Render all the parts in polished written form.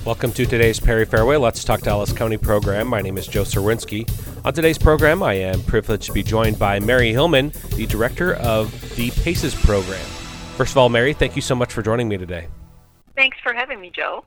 Welcome to today's Perry Fairway Let's Talk Dallas County program. My name is Joe Serwinski. On today's program, I am privileged to be joined by Mary Hillman, the director of the PACES program. First of all, Mary, thank you so much for joining me today. Thanks for having me, Joe.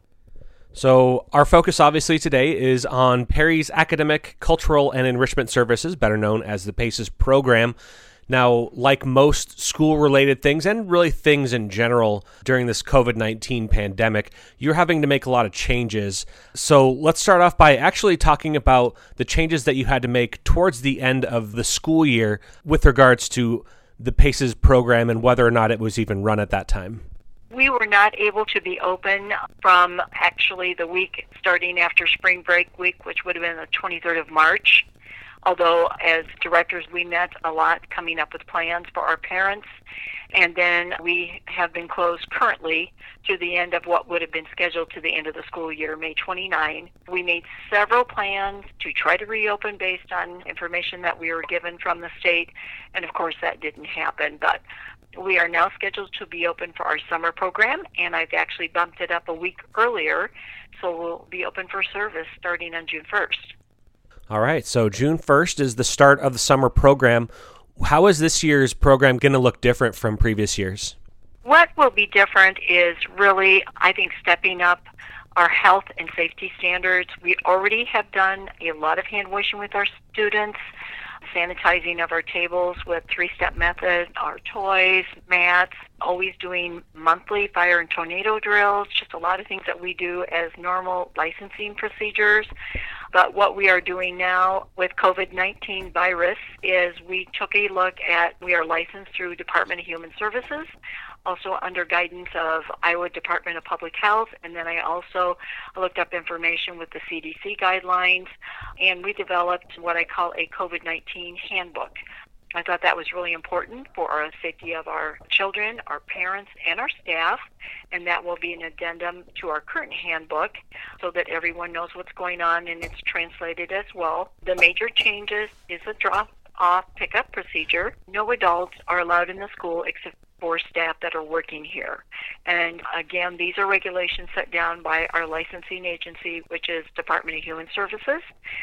So our focus obviously today is on Perry's Academic, Cultural, and Enrichment Services, better known as the PACES program. Now, like most school-related things, and really things in general during this COVID-19 pandemic, you're having to make a lot of changes. So let's start off by actually talking about the changes that you had to make towards the end of the school year with regards to the PACES program and whether or not it was even run at that time. We were not able to be open from actually the week starting after spring break week, which would have been the 23rd of March. Although as directors, we met a lot coming up with plans for our parents. And then we have been closed currently to the end of what would have been scheduled to the end of the school year, May 29. We made several plans to try to reopen based on information that we were given from the state. And of course, that didn't happen. But we are now scheduled to be open for our summer program, and I've actually bumped it up a week earlier. So we'll be open for service starting on June 1st. All right, so June 1st is the start of the summer program. How is this year's program going to look different from previous years? What will be different is really, I think, stepping up our health and safety standards. We already have done a lot of hand washing with our students, sanitizing of our tables with three-step method, our toys, mats, always doing monthly fire and tornado drills, just a lot of things that we do as normal licensing procedures. But what we are doing now with COVID-19 virus is we took a look at, we are licensed through Department of Human Services, also under guidance of Iowa Department of Public Health, and then I also looked up information with the CDC guidelines, and we developed what I call a COVID-19 handbook. I thought that was really important for our safety of our children, our parents, and our staff, and that will be an addendum to our current handbook so that everyone knows what's going on and it's translated as well. The major changes is a drop-off pickup procedure. No adults are allowed in the school except for staff that are working here. And again, these are regulations set down by our licensing agency, which is Department of Human Services,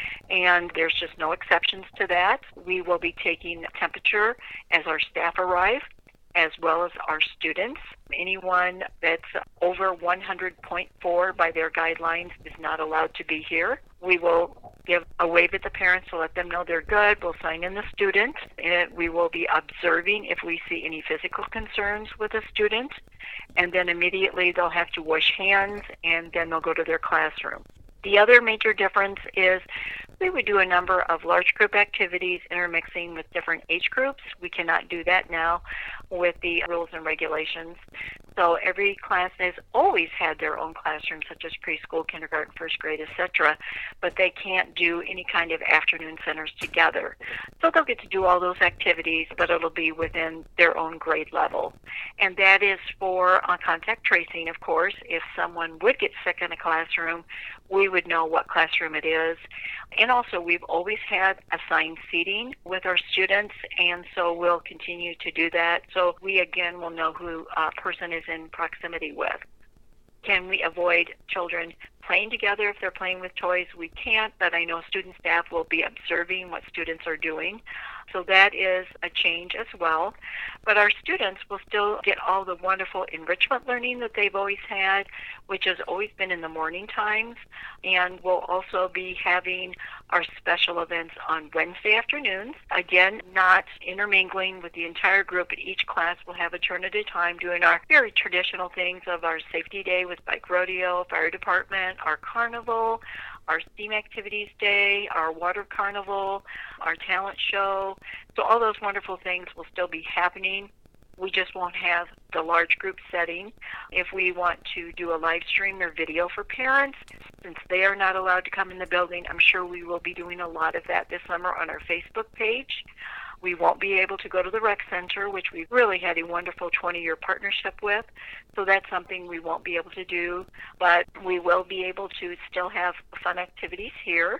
and there's just no exceptions to that. We will be taking temperature as our staff arrive, as well as our students. Anyone that's over 100.4 by their guidelines is not allowed to be here. We will give a wave at the parents to let them know they're good. We'll sign in the student, and we will be observing if we see any physical concerns with a student, and then immediately they'll have to wash hands, and then they'll go to their classroom. The other major difference is we would do a number of large group activities intermixing with different age groups. We cannot do that now with the rules and regulations. So every class has always had their own classroom, such as preschool, kindergarten, first grade, etc., but they can't do any kind of afternoon centers together. So they'll get to do all those activities, but it'll be within their own grade level. And that is for contact tracing, of course. If someone would get sick in a classroom, we would know what classroom it is. And also, we've always had assigned seating with our students, and so we'll continue to do that. So we, again, will know who a person is in proximity with. Can we avoid children playing together if they're playing with toys? We can't, but I know student staff will be observing what students are doing. So that is a change as well. But our students will still get all the wonderful enrichment learning that they've always had, which has always been in the morning times. And we'll also be having our special events on Wednesday afternoons. Again, not intermingling with the entire group, but each class will have a turn at a time doing our very traditional things of our safety day with bike rodeo, fire department, our carnival, our STEAM activities day, our water carnival, our talent show. So all those wonderful things will still be happening. We just won't have the large group setting. If we want to do a live stream or video for parents, since they are not allowed to come in the building, I'm sure we will be doing a lot of that this summer on our Facebook page. We won't be able to go to the rec center, which we've really had a wonderful 20-year partnership with. So that's something we won't be able to do, but we will be able to still have fun activities here.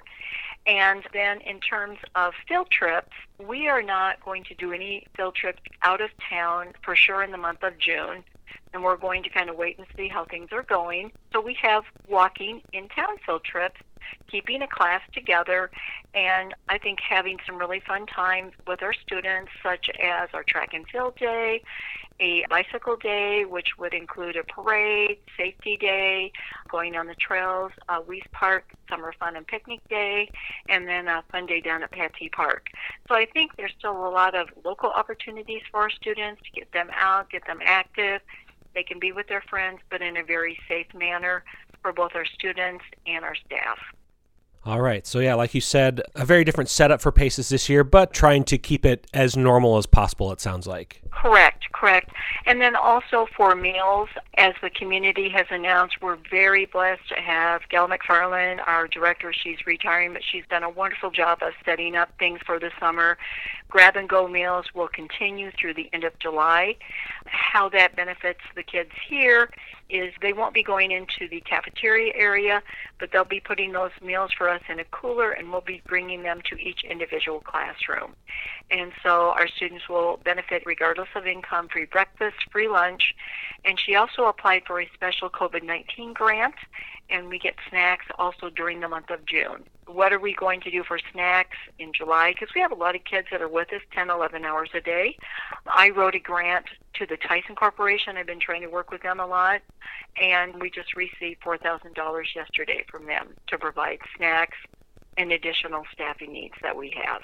And then in terms of field trips, we are not going to do any field trips out of town for sure in the month of June. and we're going to kind of wait and see how things are going. So we have walking in town field trips, keeping a class together, and I think having some really fun times with our students, such as our track and field day, a bicycle day, which would include a parade, safety day, going on the trails, Weiss Park summer fun and picnic day, and then a fun day down at Patsy Park. So I think there's still a lot of local opportunities for our students to get them out, get them active. They can be with their friends, but in a very safe manner for both our students and our staff. All right. So, yeah, like you said, a very different setup for PACES this year, but trying to keep it as normal as possible, it sounds like. Correct. And then also for meals, as the community has announced, we're very blessed to have Gail McFarland, our director. She's retiring, but she's done a wonderful job of setting up things for the summer. Grab-and-go meals will continue through the end of July. How that benefits the kids here is they won't be going into the cafeteria area, but they'll be putting those meals for us in a cooler, and we'll be bringing them to each individual classroom. And so our students will benefit regardless of income, free breakfast, free lunch. And she also applied for a special COVID-19 grant, and we get snacks also during the month of June. What are we going to do for snacks in July? Because we have a lot of kids that are with us 10, 11 hours a day. I wrote a grant to the Tyson Corporation. I've been trying to work with them a lot, and we just received $4,000 yesterday from them to provide snacks and additional staffing needs that we have.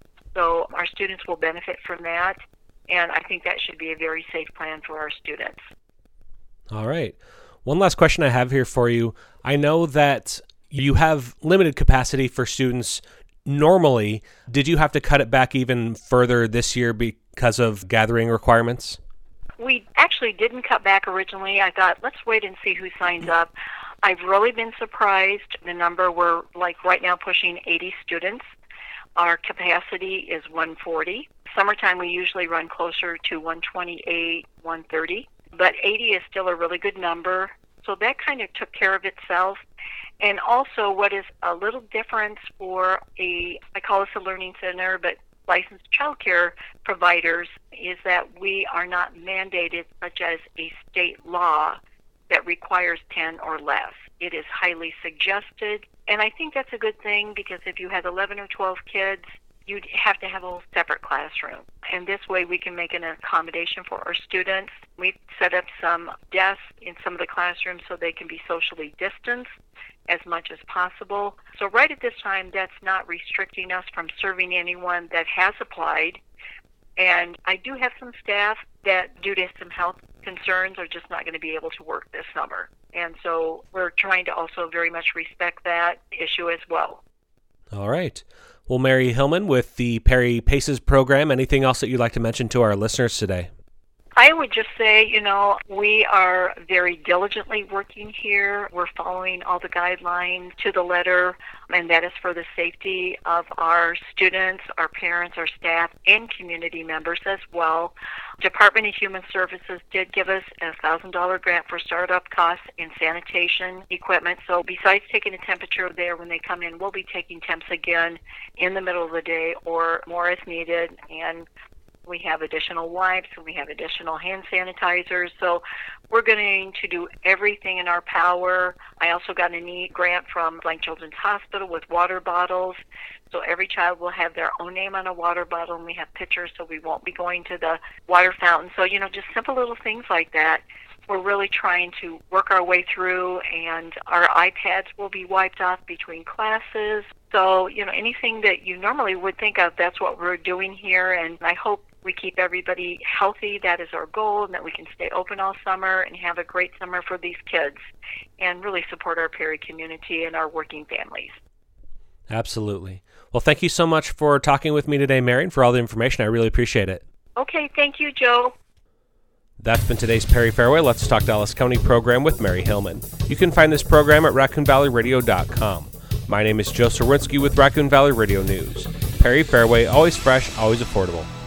So our students will benefit from that, and I think that should be a very safe plan for our students. All right. One last question I have here for you. I know that you have limited capacity for students normally. Did you have to cut it back even further this year because of gathering requirements? We actually didn't cut back originally. I thought, let's wait and see who signs up. I've really been surprised. The number, we're like right now pushing 80 students. Our capacity is 140. Summertime, we usually run closer to 128, 130. But 80 is still a really good number. So that kind of took care of itself. And also what is a little difference for I call this a learning center, but licensed child care providers, is that we are not mandated such as a state law that requires 10 or less. It is highly suggested. And I think that's a good thing, because if you had 11 or 12 kids, you'd have to have a separate classroom. And this way we can make an accommodation for our students. We've set up some desks in some of the classrooms so they can be socially distanced as much as possible. So right at this time, that's not restricting us from serving anyone that has applied. And I do have some staff that, due to some health concerns, are just not going to be able to work this summer. And so we're trying to also very much respect that issue as well. All right. Well, Mary Hillman with the Perry PACES program, anything else that you'd like to mention to our listeners today? I would just say, we are very diligently working here. We're following all the guidelines to the letter, and that is for the safety of our students, our parents, our staff, and community members as well. Department of Human Services did give us a $1,000 grant for startup costs in sanitation equipment. So besides taking a temperature there when they come in, we'll be taking temps again in the middle of the day or more as needed. And we have additional wipes, and we have additional hand sanitizers. So we're going to do everything in our power. I also got a neat grant from Blank Children's Hospital with water bottles. So every child will have their own name on a water bottle, and we have pictures, so we won't be going to the water fountain. So, just simple little things like that. We're really trying to work our way through, and our iPads will be wiped off between classes. So, anything that you normally would think of, that's what we're doing here, and I hope we keep everybody healthy. That is our goal, and that we can stay open all summer and have a great summer for these kids and really support our Perry community and our working families. Absolutely. Well, thank you so much for talking with me today, Mary, and for all the information. I really appreciate it. Okay, thank you, Joe. That's been today's Perry Fairway Let's Talk Dallas County program with Mary Hillman. You can find this program at RaccoonValleyRadio.com. My name is Joe Serwinski with Raccoon Valley Radio News. Perry Fairway, always fresh, always affordable.